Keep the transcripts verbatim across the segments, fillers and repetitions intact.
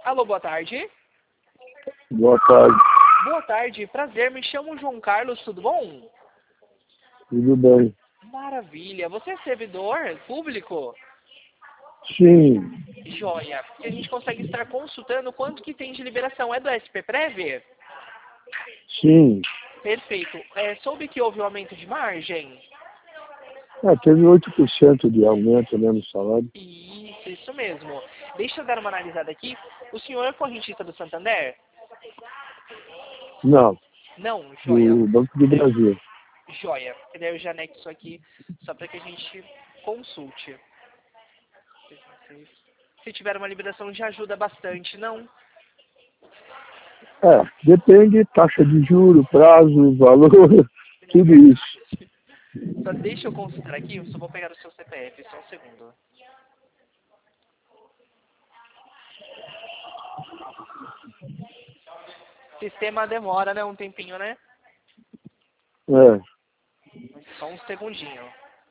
Alô, boa tarde. Boa tarde. Boa tarde, prazer, me chamo João Carlos, tudo bom? Tudo bem? Maravilha, você é servidor público? Sim, Joia, e a gente consegue estar consultando quanto que tem de liberação, é do S P Prev? sim. Perfeito, é, soube que houve um aumento de margem? É, teve oito por cento de aumento, né, no salário. Isso, isso mesmo. Deixa eu dar uma analisada aqui. O senhor é correntista do Santander? Não, Não, joia. do Banco do Brasil. Joia. E daí eu já anexo aqui só para que a gente consulte. Se tiver uma liberação já ajuda bastante, não? É, depende, taxa de juro, prazo, valor, tudo isso. Só deixa eu consultar aqui, eu só vou pegar o seu C P F, só um segundo. Sistema demora, né? Um tempinho, né? É. Só um segundinho.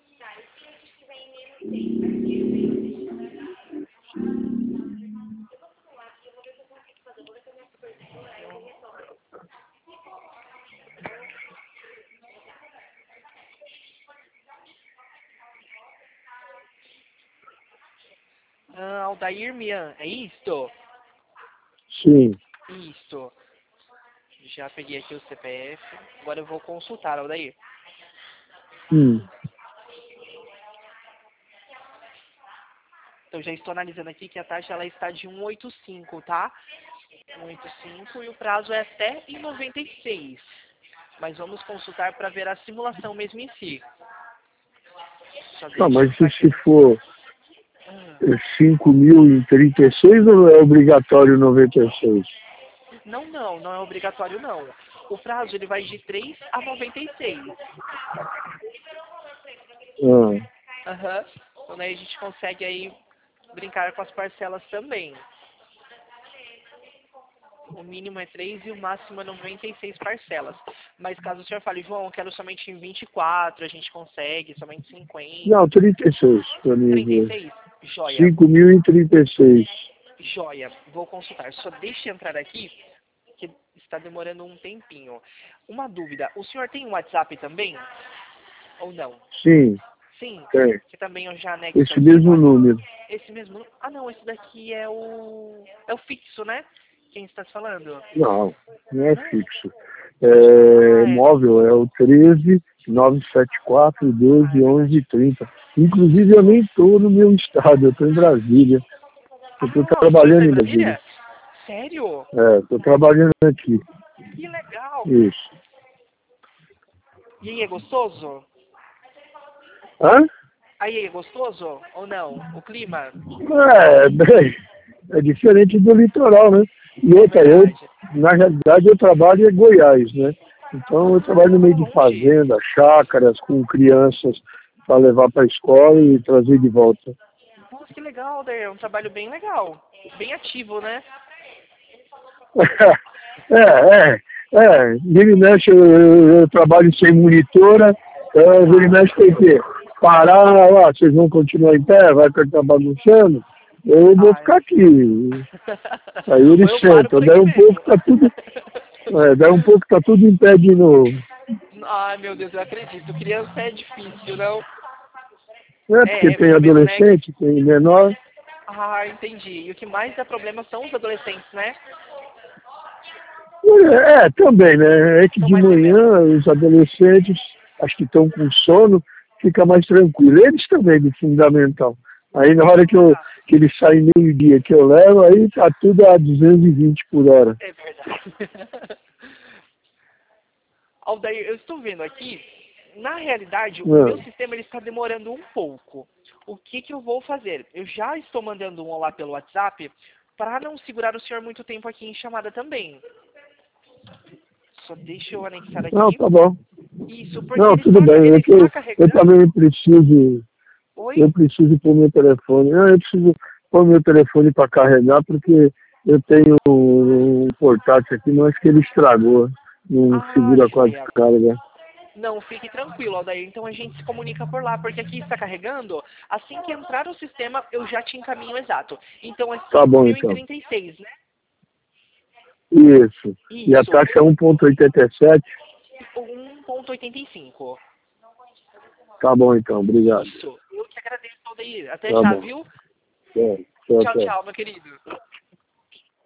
Ah, Aldair Mian, é isto? Sim. Isto. Já peguei aqui o C P F. Agora eu vou consultar, Aldair. Hum. Então já estou analisando aqui que a taxa ela está de cento e oitenta e cinco, tá? cento e oitenta e cinco e o prazo é até em noventa e seis. Mas vamos consultar para ver a simulação mesmo em si. Só Ah, deixa mas eu e se aqui. for Ah, cinco mil e trinta e seis ou é obrigatório noventa e seis? não, não, não é obrigatório não. O prazo ele vai de três a noventa e seis. Ah, Aham. Então daí a gente consegue aí brincar com as parcelas também. O mínimo é três e o máximo é noventa e seis parcelas. Mas caso o senhor fale, João, eu quero somente em vinte e quatro, a gente consegue, somente cinquenta. não, trinta e seis para mim trinta e ver. seis? Joia. cinco mil e trinta e seis. Joia. Vou consultar. Só deixe entrar aqui, que está demorando um tempinho. Uma dúvida. O senhor tem um WhatsApp também? Ou não? Sim, Sim. tem. Que também eu já anexo Esse aqui. mesmo número. Esse mesmo... Ah, não. Esse daqui é o... É o fixo, né? Quem está falando? Não, não é Não? fixo. Ah, É é. móvel, é o treze, nove sete quatro, Ah, doze, é onze, verdade. trinta. Inclusive eu nem estou no meu estado, eu estou em Brasília. Eu estou Ah, o senhor está trabalhando em em Brasília. Brasília? Sério? É, estou trabalhando aqui. Que legal. Isso. E aí, é gostoso? Hã? Aí, é gostoso ou não? O clima? É, bem, é diferente do litoral, né? E É outra, eu, verdade. na realidade, eu trabalho em Goiás, né? Então eu trabalho no Ah, meio de longe. fazenda, chácaras, com crianças para levar para a escola e trazer de volta. Nossa, que legal, Daí. É um trabalho bem legal. Bem ativo, né? É, é, é. Vira e mexe, eu, eu, eu trabalho sem monitora, então vira e Tá. mexe tem que parar, lá, vocês vão continuar em pé, vai ficar bagunçando, eu vou Ah, ficar aqui. Aí ou eles eu paro sentam, por daí aqui um pouco mesmo. tá tudo, é, daí um pouco tá tudo em pé de novo. Ai, meu Deus, eu acredito. Criança é difícil, não? É porque É, é tem bom mesmo, né? adolescente, tem menor. Ah, entendi. E o que mais dá problema são os adolescentes, né? É, é, também, né? É que São de mais rebeldes. manhã os adolescentes, acho que estão com sono, fica mais tranquilo. Eles também, do fundamental. Aí na hora que, eu, Ah, que eles saem meio-dia que eu levo, aí tá tudo a duzentos e vinte por hora. é verdade. Aldair, eu estou vendo aqui, na realidade, o meu Não. sistema ele está demorando um pouco. O que, que eu vou fazer? Eu já estou mandando um olá pelo WhatsApp para não segurar o senhor muito tempo aqui em chamada também. Só deixa eu anexar Não, aqui. tá bom. Isso, porque Não, ele tudo está, bem. ele É que está eu, eu carregando. também preciso, Oi? eu preciso pôr meu telefone. Não, eu preciso pôr meu telefone para carregar, porque eu tenho um portátil aqui, mas acho que ele estragou. Não Ah, segura com a joia. descarga. Não, fique tranquilo, Aldair. Então a gente se comunica por lá, porque aqui está carregando. Assim que entrar o sistema, eu já te encaminho exato. Então é Tá cinco bom, mil e então. trinta e seis, né? Isso. Isso. E a taxa é um vírgula oitenta e sete? um vírgula oitenta e cinco. Tá bom, então. Obrigado. Isso. Eu te agradeço, Aldair. Até Tá já, bom. viu? É, tchau, Tchau, tchau. tchau, meu querido.